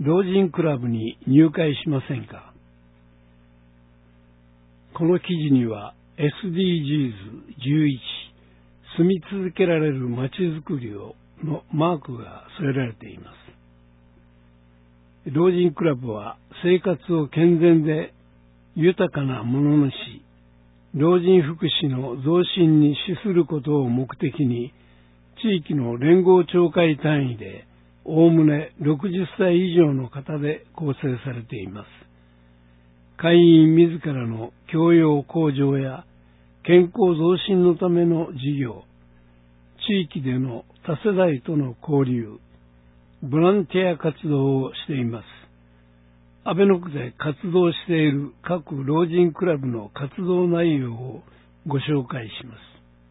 老人クラブに入会しませんか？この記事には SDGs11 住み続けられるまちづくりをのマークが添えられています。老人クラブは生活を健全で豊かなもののし、老人福祉の増進に資することを目的に、地域の連合町会単位でおおむね60歳以上の方で構成されています。会員自らの教養向上や健康増進のための事業、地域での多世代との交流、ボランティア活動をしています。阿倍野区で活動している各老人クラブの活動内容をご紹介します。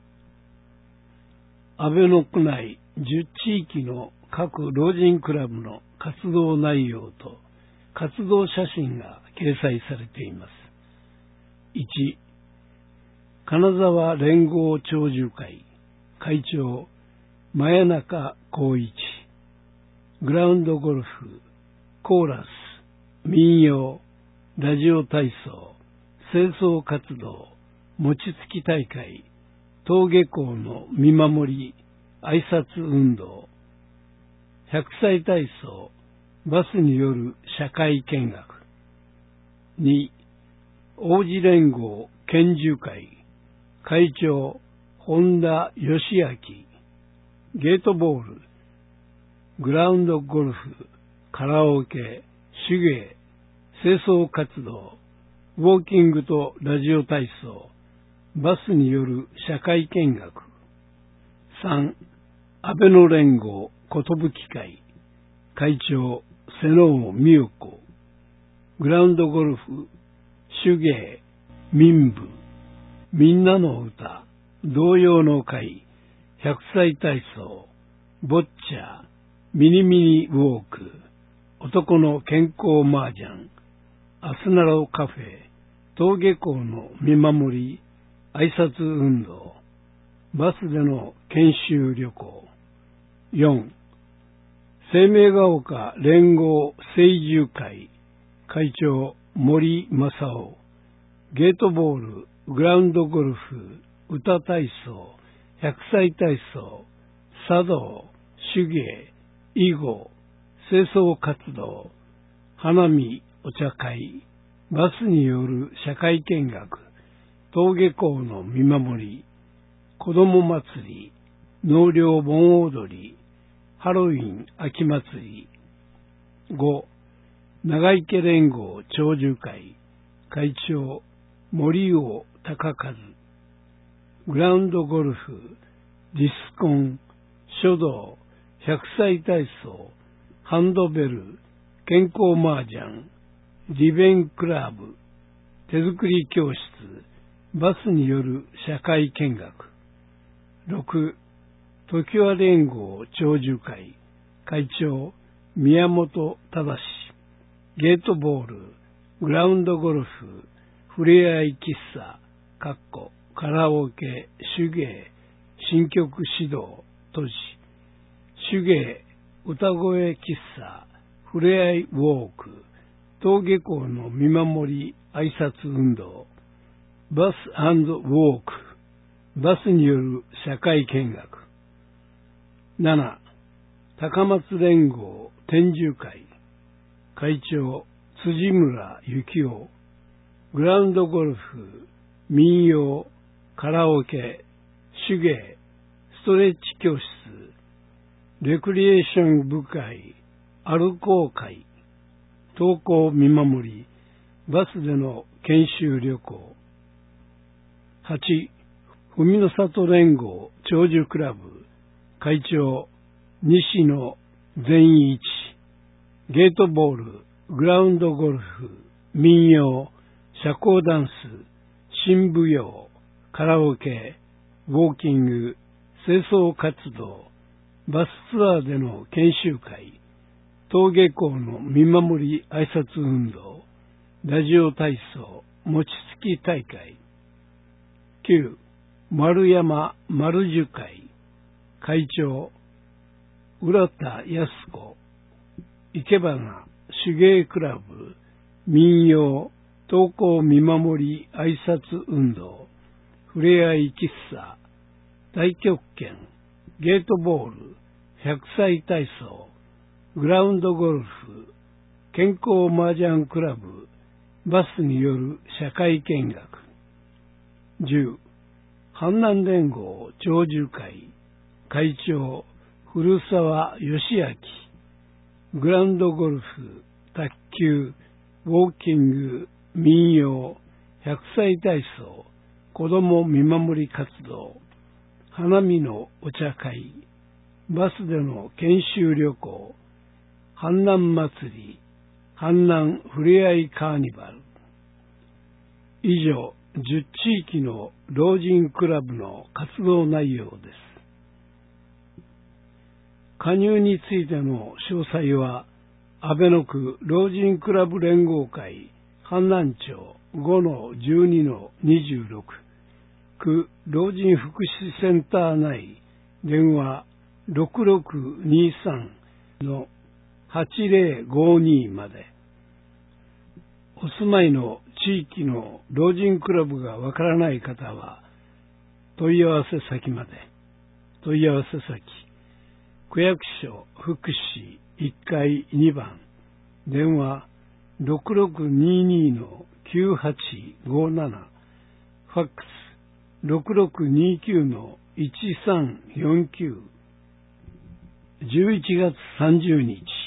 阿倍野区内10地域の各老人クラブの活動内容と活動写真が掲載されています。1、金沢連合長寿会会長真谷中光一、グラウンドゴルフ、コーラス、民謡、ラジオ体操、清掃活動、餅つき大会、登下校の見守り、挨拶運動、100歳体操、バスによる社会見学。2、王子連合研修会会長本田義明、ゲートボール、グラウンドゴルフ、カラオケ、手芸、清掃活動、ウォーキングとラジオ体操、バスによる社会見学。3、阿倍野連合寿会会長瀬能美代子、グラウンドゴルフ、手芸、民部、みんなの歌、童謡の会、100歳体操、ボッチャー、ミニミニウォーク、男の健康麻雀、アスナロカフェ、登下校の見守り、挨拶運動、バスでの研修旅行。4、生命が丘連合清住会会長森正夫、ゲートボール、グラウンドゴルフ、歌体操、100歳体操、茶道、手芸、囲碁、清掃活動、花見、お茶会、バスによる社会見学、登下校の見守り、子ども祭り、納涼盆踊り、ハロウィン秋祭り。5、長池連合長寿会会長森尾隆和、グラウンドゴルフ、ディスコン、書道、100歳体操、ハンドベル、健康麻雀、リベンクラブ、手作り教室、バスによる社会見学。6、常盤連合長寿会会長宮本忠、ゲートボール、グラウンドゴルフ、ふれあい喫茶、カラオケ、手芸、新曲指導、手芸、歌声喫茶、ふれあいウォーク、登下校の見守り、挨拶運動、バス&ウォーク、バスによる社会見学。7、高松連合天寿会会長辻村幸男、グラウンドゴルフ、民謡、カラオケ、手芸、ストレッチ教室、レクリエーション部会、歩こう会、登校見守り、バスでの研修旅行。8、文の里連合長寿クラブ会長西野善一、ゲートボール、グラウンドゴルフ、民謡、社交ダンス、新舞踊、カラオケ、ウォーキング、清掃活動、バスツアーでの研修会、登下校の見守り挨拶運動、ラジオ体操、餅つき大会。9、丸山丸寿会会長浦田康子、生け花、 手芸クラブ、民謡、登校見守り挨拶運動、ふれあい喫茶、太極拳、ゲートボール、100歳体操、グラウンドゴルフ、健康麻雀クラブ、バスによる社会見学。10、阪南連合長寿会、会長、古澤義明、グラウンドゴルフ、卓球、ウォーキング、民謡、100歳体操、子ども見守り活動、花見のお茶会、バスでの研修旅行、阪南祭り、阪南ふれあいカーニバル。以上、10地域の老人クラブの活動内容です。加入についての詳細は、阿倍野区老人クラブ連合会阪南町 5-12-26 区老人福祉センター内電話 6623-8052 まで。お住まいの地域の老人クラブがわからない方は問い合わせ先まで。問い合わせ先、区役所福祉1階2番、電話 6622-9857、ファックス 6629-1349。11月30日